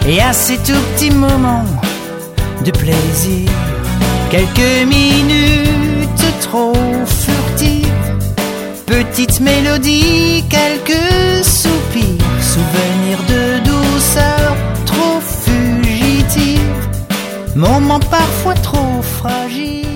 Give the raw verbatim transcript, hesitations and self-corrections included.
et à ces tout petits moments de plaisir, quelques minutes trop furtives, petites mélodies, quelques soupirs, souvenirs de douceur trop fugitifs, moments parfois trop fragiles.